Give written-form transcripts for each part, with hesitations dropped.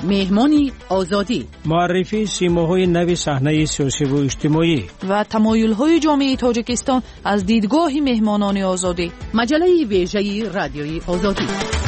مهمانی آزادی، معرفی سیماهای نوی صحنه سیاسی و اجتماعی و تمایل‌های جامعه تاجیکستان از دیدگاه مهمانان آزادی. مجله ویژه رادیوی آزادی.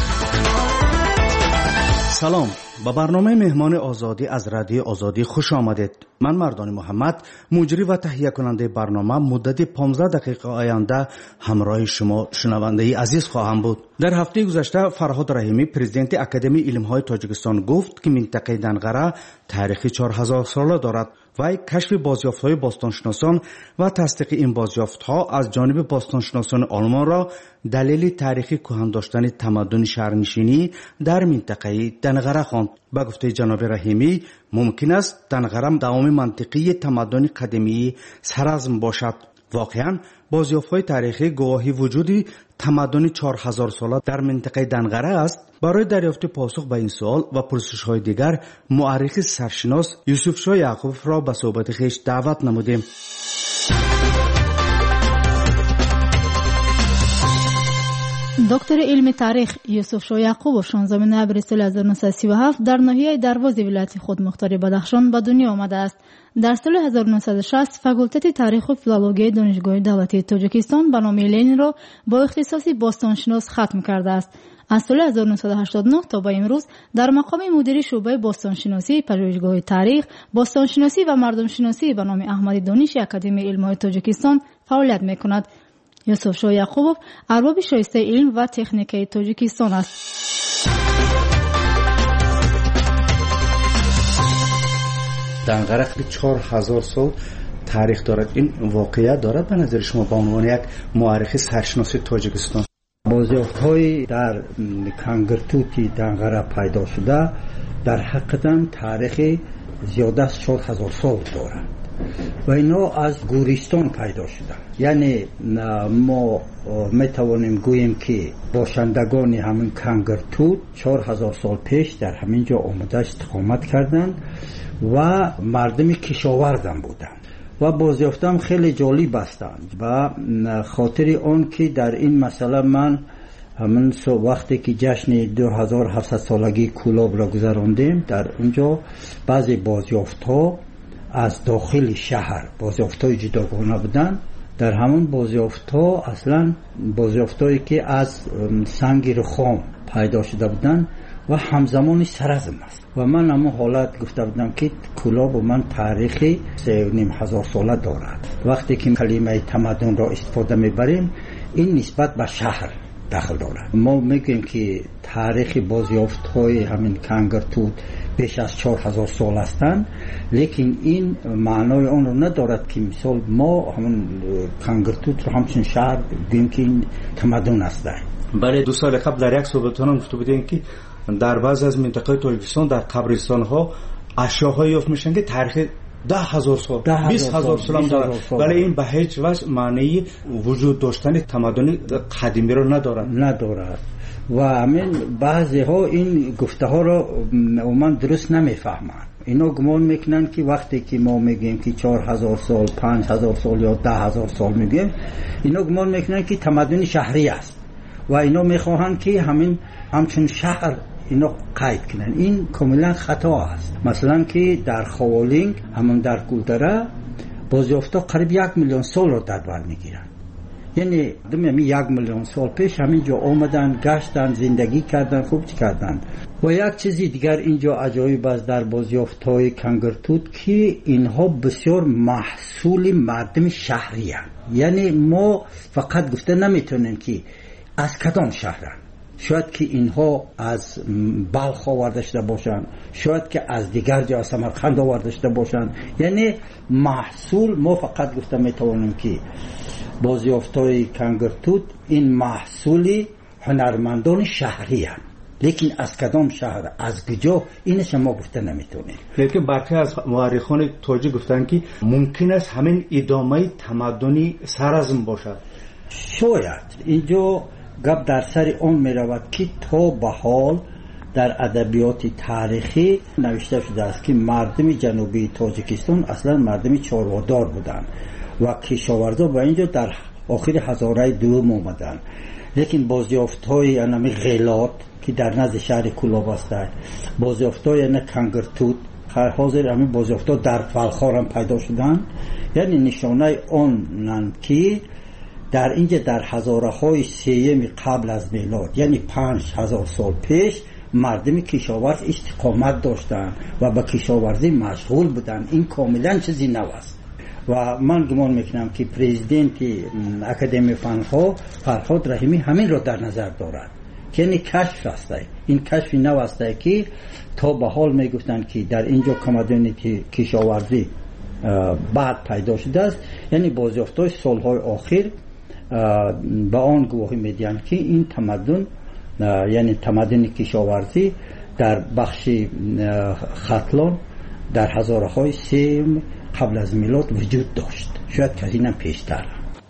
سلام، با برنامه مهمان آزادی از رادیو آزادی خوش آمدید. من مردان محمد، مجری و تهیه کننده برنامه، مدت 15 دقیقه آینده همراه شما شنونده عزیز خواهم بود. در هفته گذشته فرهاد رحیمی، پرزیدنت اکادمی علم‌های تاجیکستان گفت که منطقه دنغره تاریخ 4000 ساله دارد. وی کشف بازیافت‌های باستانشناسان و تصدیق این بازیافت‌ها از جانب باستانشناسان آلمان را دلیل تاریخی کهن داشتن تمدن شهرنشینی در منطقه دنغره خواند. با گفته جناب رحیمی، ممکن است دنغره دوام منطقی تمدن قدیمی سرازم باشد. واقعاً بازیافت‌های تاریخی گواهی وجودی تمدن 4000 ساله در منطقه دنغره است. برای دریافت پاسخ به این سوال و پرسش‌های دیگر مورخ سرشناس یوسف شاه یعقوبوف را به صحبت خویش دعوت نمودیم. دکتر علم تاریخ یوسف شاه یعقوبوف 16 نوامبر سال 1937 در ناحیه دروازه ولایت خودمختار بدخشان به دنیا آمده است. در سال 1960 فاکولته تاریخ و فیلولوژی دانشگاه دولتی تاجیکستان به نام لنین را با اختصاص باستانشناس ختم کرده است. از سال 1989 تا به امروز در مقام مدیر شعبه باستانشناسی پژوهشگاه تاریخ، باستانشناسی و مردمشناسی به نام احمدی دانش اکادمی علم‌های تاجیکستان فعالیت می‌کند. یوسف شاه یعقوبوف ارباب شایسته علم و تکنیک تاجیکستان است. دنغره 4000 سال تاریخ دارد. این واقعیت دارد به نظر شما به عنوان یک مورخ سرشناسی تاجیکستان؟ بازیافت‌های در کنگرتوتی دنغره پیدا شده در حقیقت تاریخ زیاده از 4000 سال دارند و اینا از گورستان پیدا شده. یعنی ما میتوانیم گوییم که باشندگان همین کنگرتوت 4000 سال پیش در همین جا آمده استقامت کردند و مردم کشاورزان بودند و بازیافتم خیلی جالب هستند و خاطر آن که در این مسئله من همین وقتی که جشن 2700 سالگی کولاب را گذراندیم در اونجا بعضی بازیافت‌ها از داخل شهر بازیافت‌های جداگانه بودند. در همون بازیافت‌ها اصلا بازیافت‌هایی که از سنگ رخام پیدا شده بودند و همزمان سرزم است و من همون حالت گفته بودم که کولاب و من تاریخی 3500 ساله دارد. وقتی که کلمه تمدن را استفاده میبریم این نسبت به شهر داخل دارد. ما میگیم که تاریخ بازیافت‌های همین کنگرتوت بیش از 4000 سال هستند، لیکن این معنای آن را ندارد که مثال ما همین کنگرتوت را همچون شهر بگیم که این تمدن است. برای 2 سال قبل در یک صحبتتان گفته بودین که در بعض از منطقه تاجیکستان در قبرستان‌ها اشیاءهایی یافت میشن که تاریخ 10000 سال 20000 سال هم دارد، ولی این به هیچ وجه معنی وجود داشتن تمدن قدیمی را ندارد و همین بعضی ها این گفته ها را عموما درست نمیفهمند. اینا گمان میکنن که وقتی که ما میگیم که 4000 سال 5000 سال یا 10000 سال میگیم، اینا گمان میکنن که تمدن شهری است و اینا میخواهند که همچون شهر اینا قید کنن. این کاملا خطا است. مثلا که در خوالینگ همون در کولدره بازیافتا قریب 1 میلیون سال رو در بر میگیرن. یعنی 1 میلیون سال پیش همینجا آمدن، گشتن، زندگی کردن، خوب کردن. و یک چیزی دیگر اینجا عجایب است در بازیافت‌های کنگرتوت که اینها بسیار محصول مردم شهری هستند. یعنی ما فقط گفته نمیتونیم که از کدام شهرن. شاید که اینها از بلخ آورده شده باشند، شاید که از دیگر جا از سمرقند آورده شده باشند. یعنی محصول ما فقط گفته میتوانیم که بازیافت‌های کنگرتوت این محصول هنرمندان شهری هستند، لیکن از کدام شهر از کجا اینش ما گفته نمیتونیم. لیکن برخی از مورخان تاجیک گفتن که ممکن است همین ادامه تمدنی سرازم باشد. شاید اینجا گپ در سر اون می رود که تا به حال در ادبیات تاریخی نوشته شده است که مردم جنوبی تاجیکستان اصلا مردم چاره‌دار بودند و کشاورزا به اینجا در آخر هزاره دوم آمدند. لیکن بازیافت‌های انمی غیلات که در نزد شهر کولاب است، بازیافت‌های ان کنگرتوت، حاضر همین بازیافت‌ها در فلخار هم پیدا شدن. یعنی نشانه آنند که در اینجا در هزاره‌های سیم قبل از میلاد، یعنی 5000 سال پیش، مردم کشاورز استقامت داشتند و به کشاورزی مشغول بودند. این کاملا چیزی نو است و من گمان میکنم که پرزیدنت اکادمی فنها فرهاد رحیمی همین را در نظر دارد که یعنی کشف است. این کشف نو است که تا به حال میگفتند که در اینجا تمدن کشاورزی بعد پیدا شده است. یعنی بازیافت‌های سالهای آخر به آن گواهی میدهند که این تمدن، یعنی تمدن کشاورزی در بخش ختلان در هزاره‌های سیم قبل از میلاد وجود داشت، شاید که از اینم پیشتر.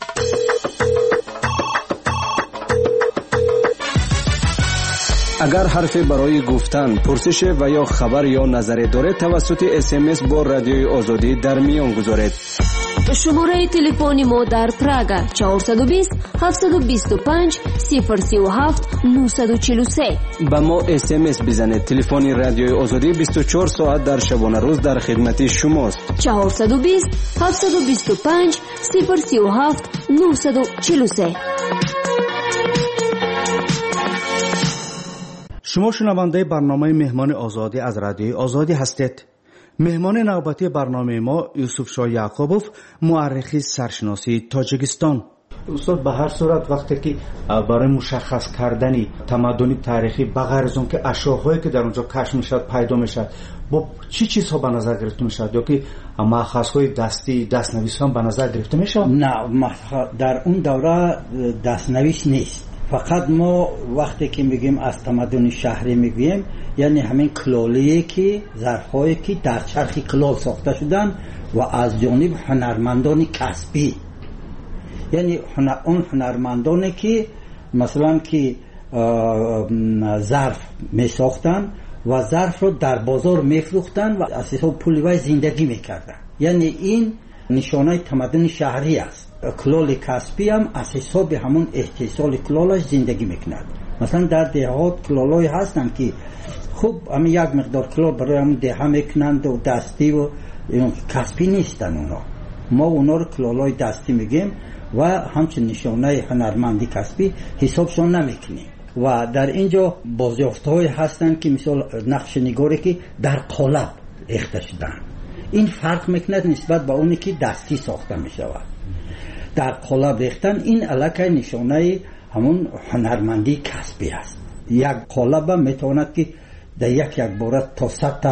اگر حرفی برای گفتن، پرسش و یا خبر یا نظری دارید توسط SMS با رادیوی آزادی در میان گذارید. شماره تلفن ما در پراگ 420 725 037 943. با ما SMS بزنید. تلفن رادیوی آزادی 24 ساعت در شبانه روز در خدمت شماست. 420 725 037 943. شما شنونده برنامه مهمان آزادی از رادیوی آزادی هستید. مهمان نوبتی برنامه ما یوسف شاه یعقوبوف، مورخ سرشناسی تاجیکستان. استاد، به هر صورت وقتی که برای مشخص کردن تمدن تاریخی بغیر از اون که اشیاءهایی که در اونجا کشف میشد پیدا میشد، با چی چیزها به نظر گرفته میشد؟ یا که مأخذهای دستی، دستنویس هم به نظر گرفته میشد؟ نه، در اون دوره دستنویس نیست. فقط ما وقتی که میگیم از تمدن شهری میگیم، یعنی همین کلالیه که ظرفایی که در چرخ کلال ساخته شدن و از جانب هنرمندان کسبی، یعنی اون هنرمندانی که مثلا که ظرف میساختن و ظرف رو در بازار میفروختن و از حساب پول وای زندگی میکردن. یعنی این نشانه تمدن شهری است. کلال کسبی هم از حساب همون احتیصال کلالش زندگی میکند. مثلا در دهات کلالای هستن که خوب همین یک مقدار کلال برای همون دهه میکنند و دستی و کسبی نیستن اونا. ما اونا رو کلالای دستی میگیم و همچنین نشانه هنرمندی کسبی حسابشون نمیکنیم. و در اینجا بازیافت‌های هستن که مثال نقش نگاری که در قالب ریخته شدن. این فرق میکند نسبت به اونی که دستی ساخته میشود. در قالب ریختن این علاقه نشانه همون هنرمندی کسبی است. یک قالب میتواند که در یک باره تا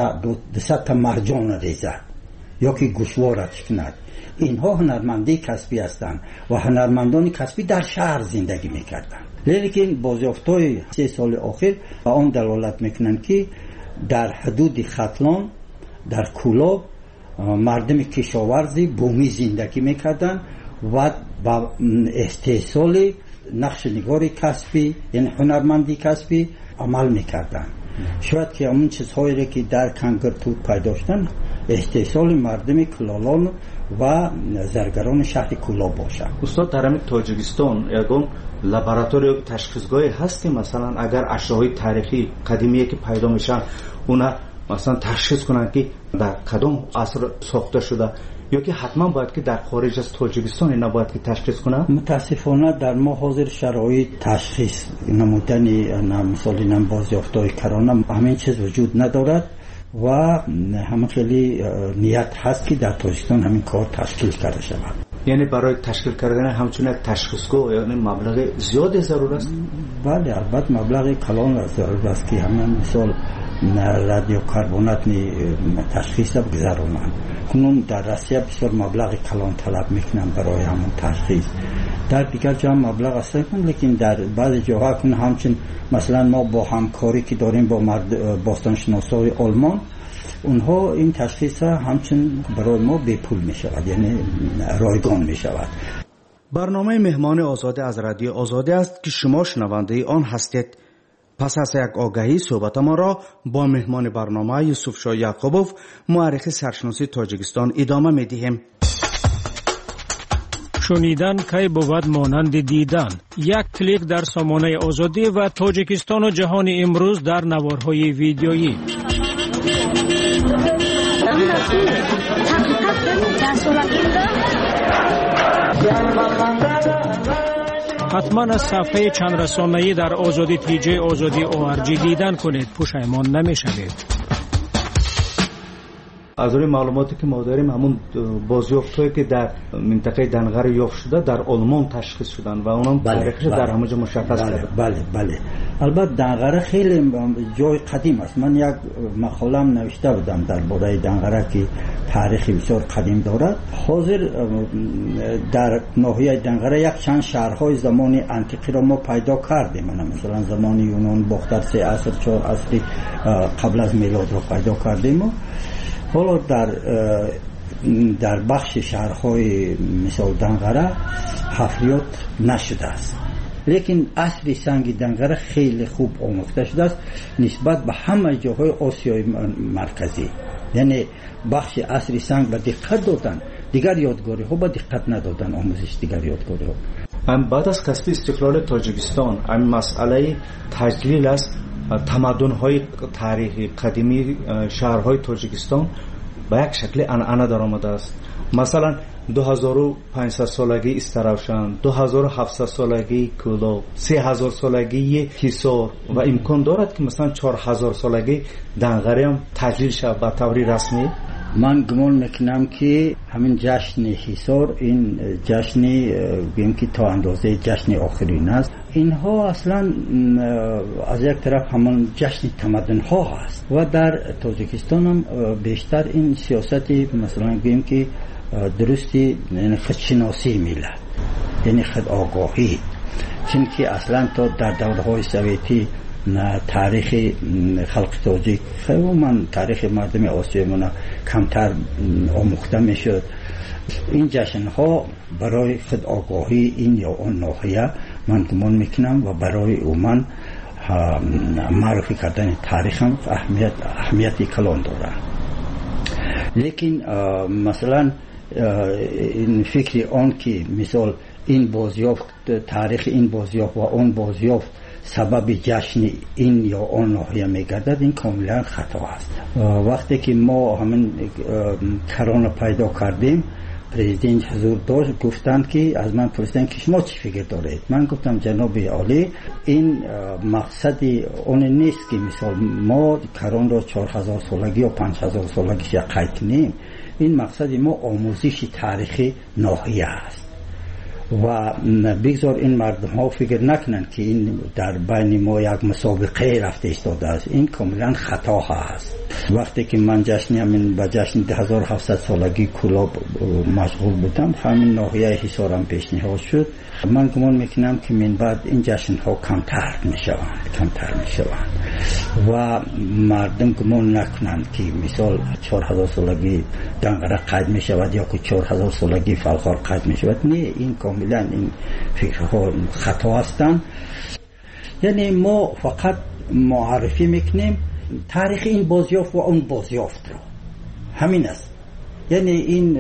100 تا مرجان ریزد یا که گوشوارش کند. اینها هنرمندی کسبی هستند و هنرمندان کسبی در شهر زندگی میکردند. لیکن بازیافت‌های 3 سال آخر به آن دلالت میکنند که در حدود ختلان در کولاب مردم کشاورزی بومی زندگی میکردند و با استحصال نقش نگار کسبی، یعنی هنرمندی کسبی عمل میکردند. شاید که همون چیزهایی که در کنگرتوت پیدا شدن استحصال مردم کلالان و زرگران شهر کولاب باشد. استاد، در تاجیکستان یکم لابراتوری تشخیصگاهی هست که مثلا اگر اشیاء تاریخی قدیمی که پیدا میشن اونا مثلا تشخیص کنن که در کدام عصر ساخته شده، یا که حتما باید که در خارج از تاجیکستان نباید که تشخیص کنن؟ متاسفانه در ما حاضر شرایط تشخیص نمودن مثلا نام بازیافت‌های کرانه همین چیز وجود ندارد و همه خیلی نیت هست که در تاجیکستان همین کار تشکیل کرده شود. یعنی برای تشکیل کردن همچنین تشخیصگاه یعنی مبلغ زیاد ضرورت است؟ بله، البته مبلغ کلان ضرورت است که همین مثال رادیو کربنات تشخیص بگذارند. کنون در روسیه بسیار مبلغ کلان طلب میکنن برای همون تشخیص. در دیگر جا مبلغ است، لیکن در بعضی جاها کنون همچنین مثلا ما با همکاری که داریم با باستانشناسای آلمان، اونها این تشخیص همچنین برای ما بی پول می شود، یعنی رایگان می شود. برنامه مهمان آزادی از رادیو آزادی است که شما شنونده آن هستید. پس از یک آگهی صحبت ما را با مهمان برنامه یوسف شاه یعقوبوف، مورخ سرشناسی تاجیکستان ادامه می دهیم. شنیدن کی بود مانند دیدن. یک کلیک در سامانه آزادی و تاجیکستان و جهان امروز در نوارهای ویدیویی. حتما از صفحه چند رسانه‌ای در آزادی تیجی آزادی ORG دیدن کنید، پشیمان نمی‌شوید. از روی معلوماتی که ما داریم همون بازیافت‌هایی که در منطقه دنغر یافت شده در آلمان تشخیص شدن و اونم تاریخش در همه جا مشخص کرده. بله. البته دنغر خیلی جای قدیم است. من یک مقاله‌ام نوشته بودم درباره دنغر که تاریخی بسیار قدیم دارد. حاضر در ناحیه دنغر یک چند شهرهای زمانی انتیقی را ما پیدا کردیم. مثلا زمان یونان باختر 3 عصر 4 عصر قبل از میلاد را پیدا کردیم. حالا در بخش شهرهای مثل دنغره حفریات نشده است، لیکن اصل سنگ دنغره خیلی خوب آموخته شده است نسبت به همه جاهای آسیای مرکزی. یعنی بخش اصل سنگ به دقت دادن، دیگر یادگاری ها به دقت ندادن، آموزش دیگر یادگاری ها. بعد از کسب استقلال تاجیکستان این مسئله تجلیل است تمدن های تاریخی قدیمی شهرهای تاجیکستان به یک شکل عنعنه در آمده است. مثلا 2500 سالگی استراوشان، 2700 سالگی کولو، 3000 سالگی حصار و امکان دارد که مثلا 4000 سالگی دنغری هم تجلیل شود به طور رسمی. من گمان میکنم که همین جشن حصار این جشنی بگیم که تا اندازه جشن آخرین است. اینها اصلا از یک طرف همان جشن تمدن ها هست و در تاجیکستان هم بیشتر این سیاستی مثلا بگیم که درستی یعنی خودشناسی ملت، یعنی خود آگاهی، چون که اصلا تا در دوره های سویتی تاریخ خلق تاجیک و من تاریخ مردم آسیا من کمتر آموخته میشد. این جشن ها برای خود آگاهی این یا اون ناحیه من گمان میکنم و برای من معرفی کردن تاریخ هم اهمیتی کلان داره. لیکن مثلا این فکر آن که مثال این بازیافت تاریخ این بازیافت و اون بازیافت سبب جشن این یا آن ناحیه میگردد، این کاملا خطا است. وقتی که ما همین کرونا پیدا کردیم پرزیدنت حضور داشت گفتند که از من پرسیدن که شما چی فکر دارید؟ من گفتم جناب عالی این مقصد اون نیست که مثال ما کرونا را 4000 سالگی یا 5000 سالگی قید کنیم. این مقصد ما آموزش تاریخی ناحیه است و بگذار این مردم ها فکر نکنن که این در بین ما یک مسابقه رفته ایستاده است. این کاملا خطا هست. وقتی که من به جشن 2700 سالگی کلاب مشغول بودم همین ناحیه حصارم پیشنهاد شد. من گمان میکنم که من بعد این جشن ها کمتر میشوند و مردم گمان نکنند که مثال 4000 سالگی دنغره قید میشود یا که 4000 سالگی فلخار قید میشود. نه، این کاملا این فکرها خطا هستند. یعنی ما فقط معرفی میکنیم تاریخ این بازیافت و اون بازیافت رو، همین است. یعنی این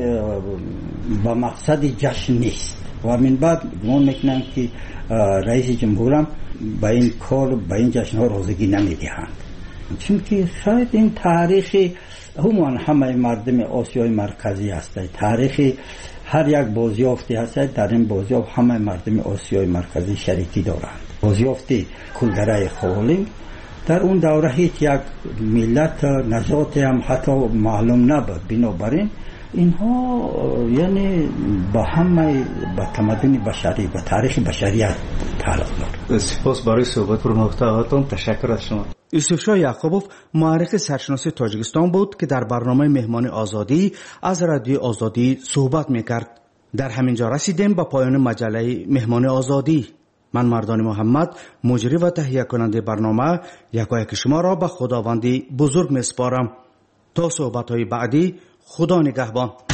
با مقصد جشن نیست و من بعد گمان میکنم که رئیس جمهورم با این کار با این جشن ها رازگی نمیدهند، چون که شاید این تاریخ همه مردم آسیای مرکزی هست. تاریخ هر یک بازیافتی هست در این بازیافت همه مردم آسیای مرکزی شریکی دارند. بازیافت کلدره خوالینگ در اون دوره هیچ یک ملت نژاد هم حتی معلوم نبود. بنابراین اینها یعنی با همه با تمدن بشری با تاریخ بشریت تعلق دارد. سپاس برای صحبت پر محتواتون. تشکر از شما. یوسف شاه یعقوبوف محرک سرشناس تاجیکستان بود که در برنامه مهمان آزادی از رادیو آزادی صحبت میکرد. در همین جا رسیدیم به پایان مجله مهمان آزادی. من مردان محمد مجری و تهیه کننده برنامه یکایک شما را به خداوندی بزرگ میسپارم. تا صحبت های بعدی خدا نگهبان.